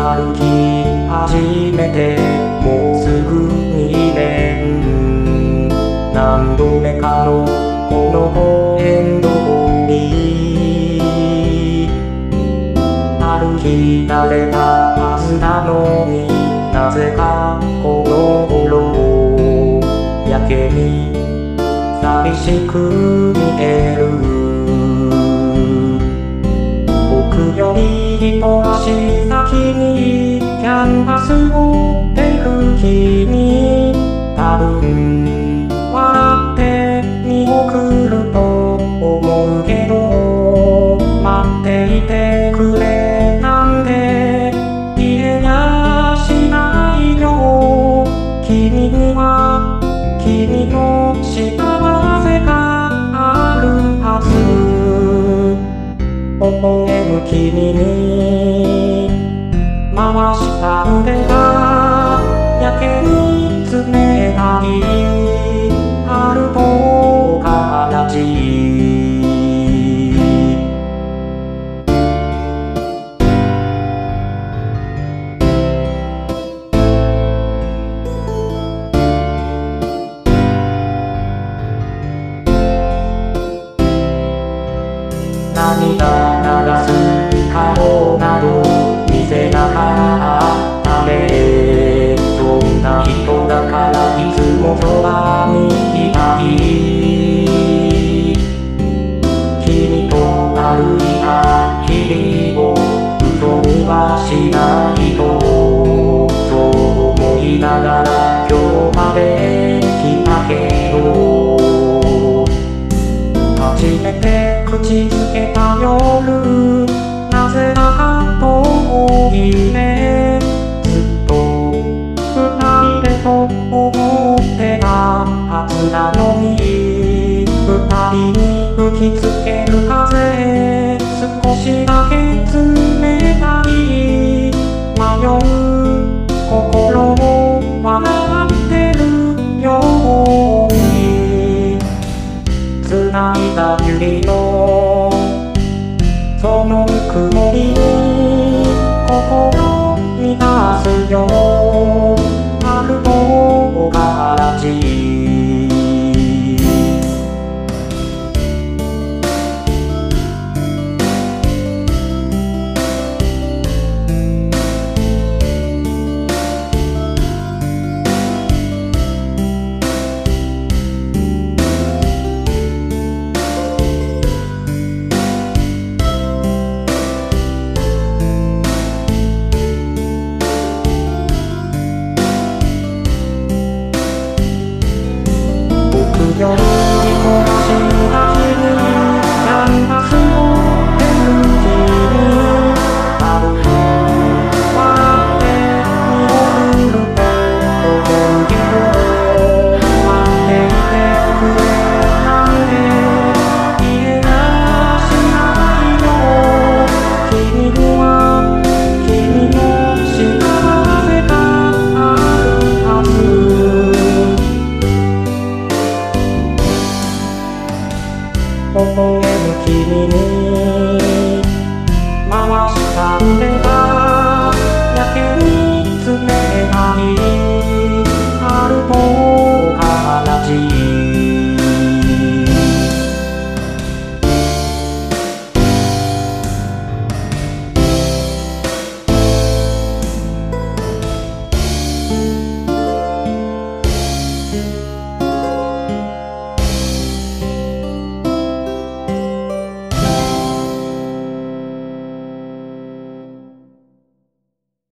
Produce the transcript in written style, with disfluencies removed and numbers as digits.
歩き始めてもうすぐ2年。何度目かのこの公園通り、歩き慣れたはずなのに、なぜかこの頃やけに寂しく見える。僕より一足先にキャンバスを追ってく君、多分笑って見送ると思うけど、待っていてくれなんて言えやしないよ。君には君の幸せがあるはず。微笑む君に回した腕が